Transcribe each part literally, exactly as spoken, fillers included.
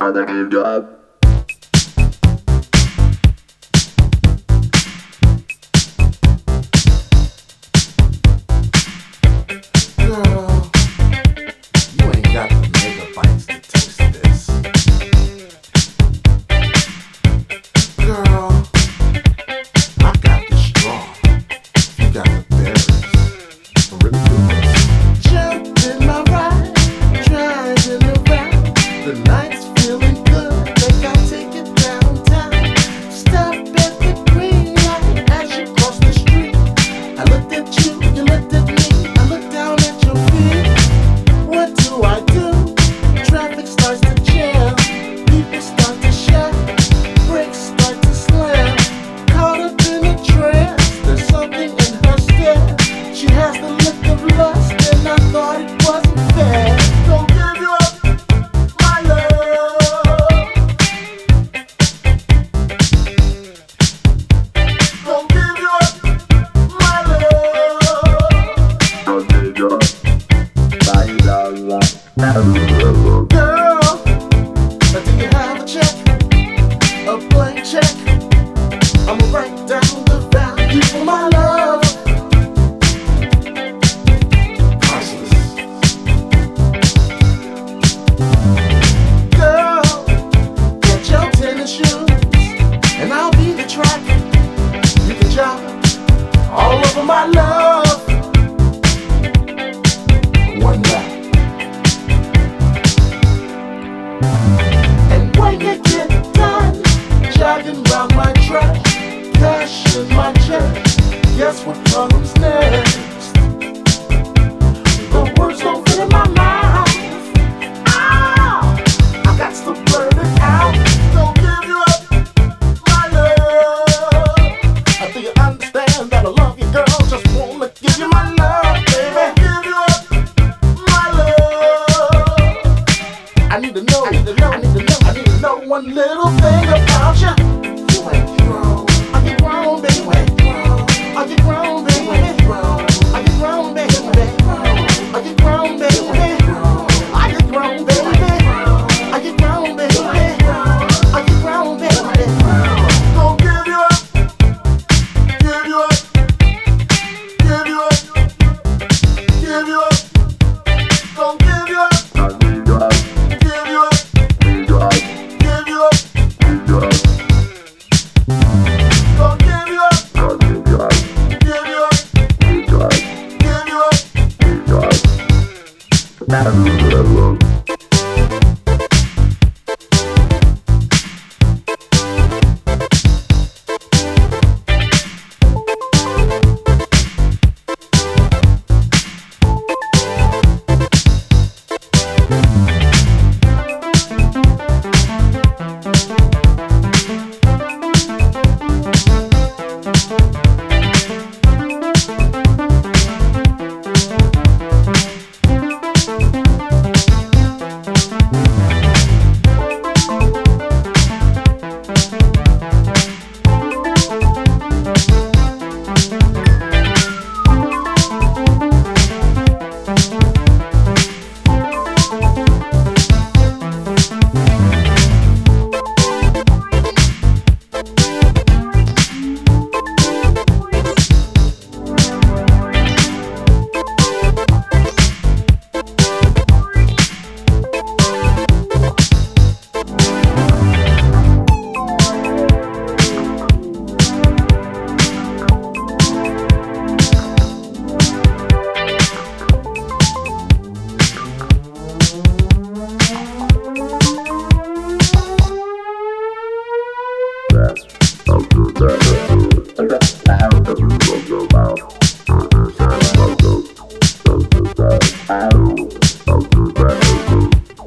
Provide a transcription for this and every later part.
Gotta give you up. Girl, you ain't got the megabytes to taste this. Girl, I got the straw. You got the berries. I'm really doing this. Jump in my ride, driving around. The night's feeling good. Think I'll take it downtown. Stop at the green light as you cross the street. I looked at you, you looked at me. I looked down at your feet. What do I do? Traffic starts to jam. People start to shout. Brakes start to slam. Caught up in a trance. There's something in her stare. She has the look of lust, and I thought it wasn't fair. Don't give you up, my love. Don't give you up, my love. Don't give you up. My love. Girl, do you have a check? A blank check? I'ma write down the value for my love. Priceless. Girl, get your tennis shoes, and I'll be the track. You can jump all over my love. One lap. And when you get done jogging round my track, cash in my check, guess what comes next? The words don't fit in my mouth. Ah, I got to blurt it out. Don't give you up, my love. I think you understand that I love you, girl. Just wanna give you my love, baby. Give you up, my love. I need to know, I need to know, I need to know, I need to know one little thing about you. You ain't grown. Are you grown, baby? You ain't grown. Are you grown, baby? You ain't grown. Are you grown, baby? Are you grown, baby? Are you grown, baby? Are you grown, baby? Are you grown, baby? Don't give you up. Give you up. Give you up. Give you up. Don't give you up. Don't give you up. Give you up. Give you up. Give you up. Give you up. Don't give you up. Don't give you up. Give you up. Give you up. Give you up. Give you up.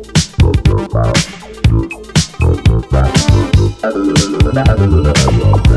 That's